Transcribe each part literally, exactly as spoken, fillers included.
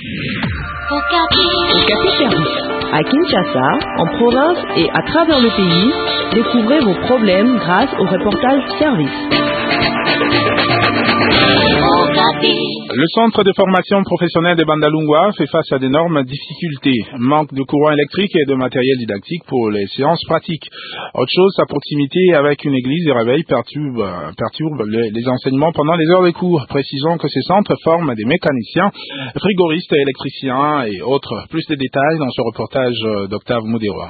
Okapi Service. À Kinshasa, en province et à travers le pays, découvrez vos problèmes grâce au reportage service. Le centre de formation professionnelle de Bandalungwa fait face à d'énormes difficultés. Manque de courant électrique et de matériel didactique pour les séances pratiques. Autre chose, sa proximité avec une église de réveil perturbe, perturbe les, les enseignements pendant les heures de cours. Précisons que ces centres forment des mécaniciens, frigoristes, électriciens et autres. Plus de détails dans ce reportage d'Octave Moudéroa.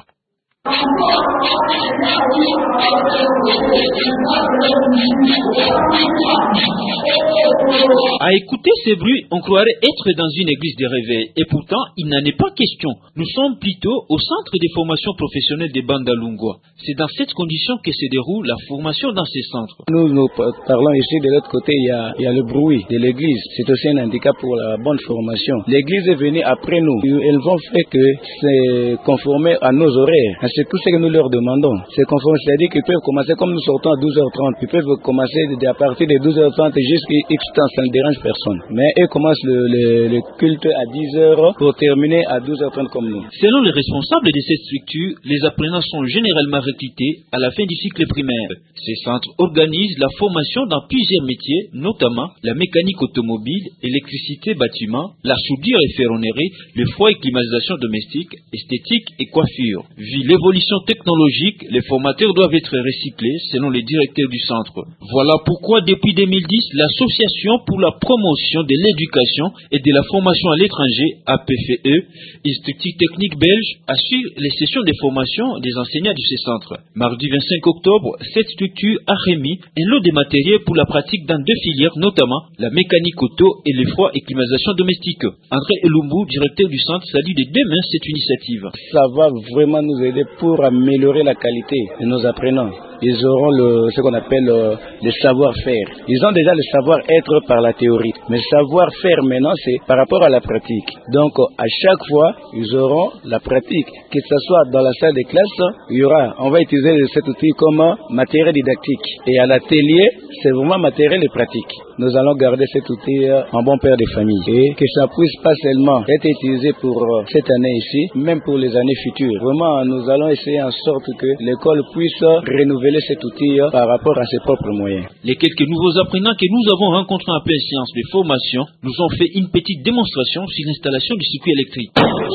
À écouter ces bruits, on croirait être dans une église de réveil. Et pourtant, il n'en est pas question. Nous sommes plutôt au centre des formations professionnelles de Bandalungwa. C'est dans cette condition que se déroule la formation dans ces centres. Nous, nous parlons ici de l'autre côté, il y, a, il y a le bruit de l'église. C'est aussi un handicap pour la bonne formation. L'église est venue après nous. Elles ont fait que c'est conformé à nos horaires. C'est tout ce que nous leur demandons. C'est conforme, c'est-à-dire qu'ils peuvent commencer comme nous sortons à douze heures trente. Ils peuvent commencer à partir de douze heures trente jusqu'à X temps, ça ne dérange personne. Mais eux commencent le, le, le culte à dix heures pour terminer à douze heures trente comme nous. Selon les responsables de cette structure, les apprenants sont généralement recrutés à la fin du cycle primaire. Ces centres organisent la formation dans plusieurs métiers, notamment la mécanique automobile, électricité, bâtiment, la soudure et ferronnerie, le foie et climatisation domestique, esthétique et coiffure. Vu l'évolution technologique, les formateurs doivent être recyclés selon les directeurs du centre. Voilà pourquoi depuis deux mille dix, l'Association pour la promotion de l'éducation et de la formation à l'étranger, A P F E, Institut technique belge, assure les sessions de formation des enseignants de ces centres. Mardi vingt-cinq octobre, cette structure a remis un lot de matériel pour la pratique dans deux filières, notamment la mécanique auto et le froid et climatisation domestique. André Elumbu, directeur du centre, salue de deux mains cette initiative. Ça va vraiment nous aider pour améliorer la qualité de nos apprenants. Ils auront le, ce qu'on appelle le, le savoir-faire. Ils ont déjà le savoir-être par la théorie. Mais le savoir-faire maintenant, c'est par rapport à la pratique. Donc, à chaque fois, ils auront la pratique. Que ce soit dans la salle de classe, il y aura, on va utiliser cet outil comme matériel didactique. Et à l'atelier, c'est vraiment matériel et pratique. Nous allons garder cet outil en bon père de famille. Et que ça puisse pas seulement être utilisé pour cette année ici, même pour les années futures. Vraiment, nous allons essayer en sorte que l'école puisse renouveler cet outil par rapport à ses propres moyens. Les quelques nouveaux apprenants que nous avons rencontrés en pleine séance de formation nous ont fait une petite démonstration sur l'installation du circuit électrique.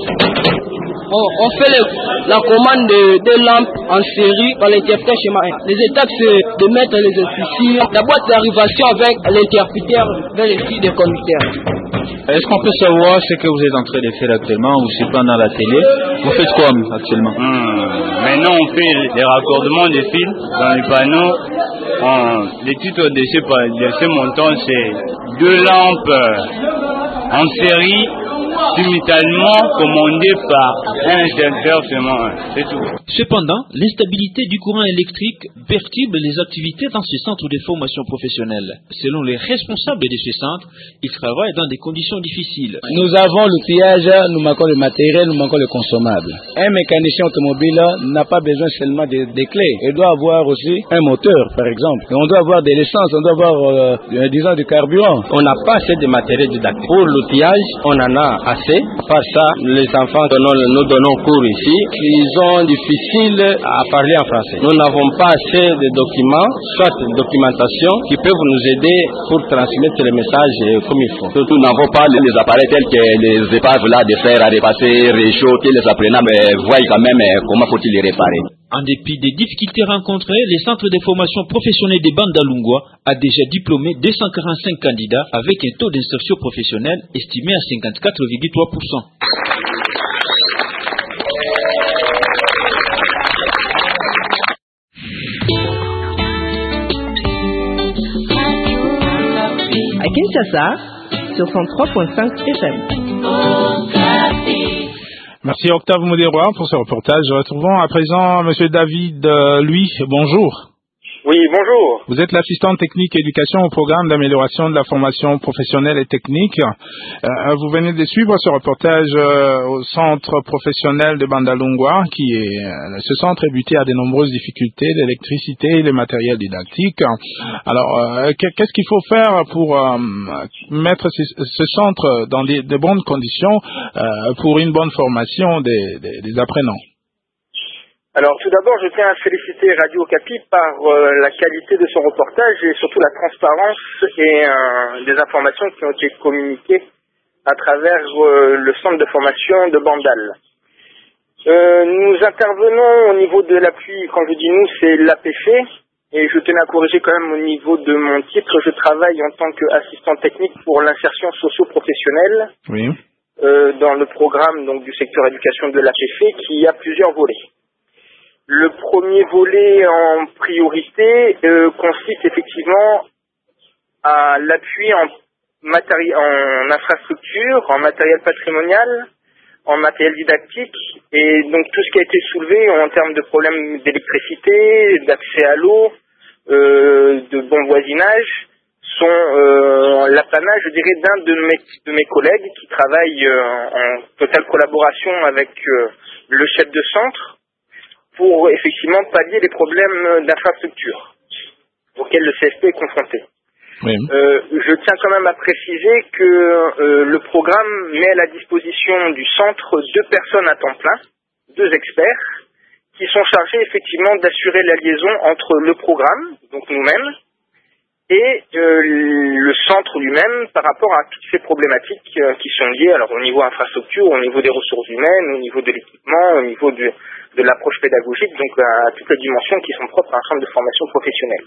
On, on fait le, la commande de, de lampes en série dans l'interrupteur schéma un. Les étapes, c'est de mettre les officiers, la boîte d'arrivation avec l'interrupteur vers les fils des conducteurs. Est-ce qu'on peut savoir ce que vous êtes en train de faire actuellement ou c'est pas dans la télé? Vous faites quoi actuellement? hmm. Maintenant, on fait les raccordements des fils dans les panneaux. On, le titre de ce, de ce montant, c'est deux lampes en série simultanément commandées par un interrupteur seulement. C'est tout. Cependant, l'instabilité du courant électrique perturbe les activités dans ces centres de formation professionnelle. Selon les responsables de ces centres, ils travaillent dans des conditions difficiles. Nous avons l'outillage, nous manquons le matériel, nous manquons le consommable. Un mécanicien automobile n'a pas besoin seulement de, de clés. Il doit avoir aussi un moteur, par exemple. Et on doit avoir de l'essence, on doit avoir, euh, disons, du carburant. On n'a pas assez de matériel didactique. Pour l'outillage, on en a assez. Par ça, les enfants, donnons, nous donnons cours ici. Ils ont difficile à parler en français. Nous n'avons pas assez de documents, soit de documentation, qui peuvent nous aider pour transmettre les messages comme il faut. Surtout, nous n'avons pas les appareils tels que les épaves là, de fer à repasser, réchauffer les apprenants, mais voient quand même comment faut-il les réparer. En dépit des difficultés rencontrées, le centre de formation professionnelle de Bandalungwa a déjà diplômé deux cent quarante-cinq candidats avec un taux d'insertion professionnelle estimé à cinquante-quatre virgule trois pour cent. À Kinshasa, sur cent trois point cinq F M. Merci Octave Moudéroa pour ce reportage. Retrouvons à présent M. David, euh, lui, bonjour. Oui, bonjour. Vous êtes l'assistant technique éducation au programme d'amélioration de la formation professionnelle et technique. Euh, vous venez de suivre ce reportage euh, au centre professionnel de Bandalungwa, qui est euh, ce centre est buté à de nombreuses difficultés d'électricité et les matériels didactiques. Alors, euh, qu'est-ce qu'il faut faire pour euh, mettre ce, ce centre dans des, de bonnes conditions euh, pour une bonne formation des, des, des apprenants? Alors tout d'abord, je tiens à féliciter Radio Okapi par euh, la qualité de son reportage et surtout la transparence et euh, des informations qui ont été communiquées à travers euh, le centre de formation de Bandal. Euh, nous intervenons au niveau de l'appui, quand je dis nous, c'est l'A P F E, et je tenais à corriger quand même au niveau de mon titre, je travaille en tant qu'assistant technique pour l'insertion socio-professionnelle oui. euh, dans le programme donc, du secteur éducation de l'A P F E qui a plusieurs volets. Le premier volet en priorité euh, consiste effectivement à l'appui en, matéri- en infrastructure, en matériel patrimonial, en matériel didactique, et donc tout ce qui a été soulevé en termes de problèmes d'électricité, d'accès à l'eau, euh, de bon voisinage, sont euh, l'apanage, je dirais, d'un de mes, de mes collègues qui travaille euh, en totale collaboration avec euh, le chef de centre, pour effectivement pallier les problèmes d'infrastructure auxquels le C F P est confronté. Oui. Euh, je tiens quand même à préciser que euh, le programme met à la disposition du centre deux personnes à temps plein, deux experts, qui sont chargés effectivement d'assurer la liaison entre le programme, donc nous-mêmes, et euh, le centre lui-même par rapport à toutes ces problématiques euh, qui sont liées alors au niveau infrastructure, au niveau des ressources humaines, au niveau de l'équipement, au niveau du de l'approche pédagogique, donc à toutes les dimensions qui sont propres à un centre de formation professionnelle.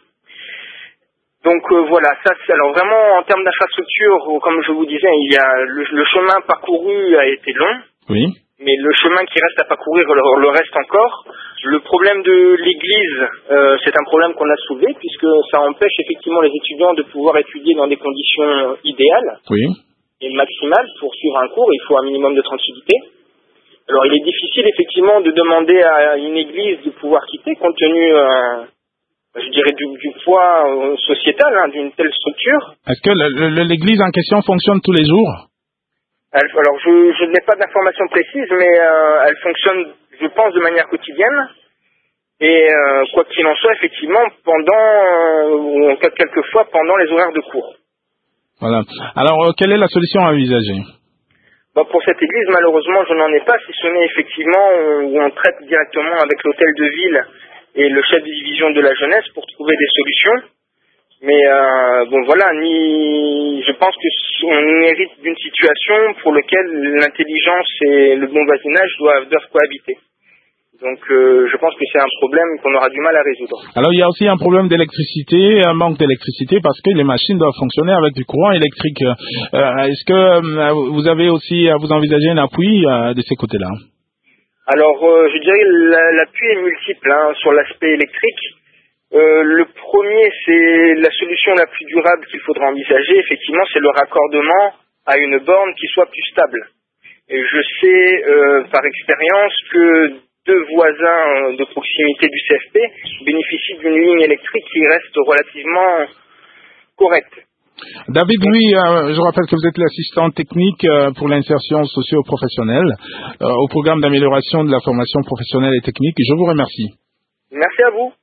Donc euh, voilà, ça c'est alors vraiment en termes d'infrastructure, comme je vous disais, il y a le, le chemin parcouru a été long, oui. mais le chemin qui reste à parcourir le, le reste encore. Le problème de l'église, euh, c'est un problème qu'on a soulevé puisque ça empêche effectivement les étudiants de pouvoir étudier dans des conditions idéales oui. et maximales pour suivre un cours. Il faut un minimum de tranquillité. Alors il est difficile effectivement de demander à une église de pouvoir quitter compte tenu, euh, je dirais, du, du poids euh, sociétal hein, d'une telle structure. Est-ce que le, le, l'église en question fonctionne tous les jours? elle, Alors je, je n'ai pas d'informations précises, mais euh, elle fonctionne, je pense, de manière quotidienne. Et euh, quoi qu'il en soit, effectivement, pendant, euh, ou en cas quelquefois, pendant les horaires de cours. Voilà. Alors euh, quelle est la solution à envisager? Bon, pour cette église, malheureusement, je n'en ai pas, si ce n'est effectivement où on traite directement avec l'hôtel de ville et le chef de division de la jeunesse pour trouver des solutions. Mais euh, bon, voilà, ni, je pense qu'on hérite d'une situation pour laquelle l'intelligence et le bon voisinage doivent, doivent cohabiter. Donc euh, je pense que c'est un problème qu'on aura du mal à résoudre. Alors il y a aussi un problème d'électricité, un manque d'électricité parce que les machines doivent fonctionner avec du courant électrique. Euh, est-ce que euh, vous avez aussi à vous envisager un appui euh, de ces côtés-là? Alors euh, je dirais la, l'appui est multiple hein, sur l'aspect électrique. Euh, le premier, c'est la solution la plus durable qu'il faudra envisager, effectivement, c'est le raccordement à une borne qui soit plus stable. Et je sais euh, par expérience que deux voisins de proximité du C F P bénéficient d'une ligne électrique qui reste relativement correcte. David Louis, euh, je rappelle que vous êtes l'assistant technique euh, pour l'insertion socio-professionnelle euh, au programme d'amélioration de la formation professionnelle et technique. Je vous remercie. Merci à vous.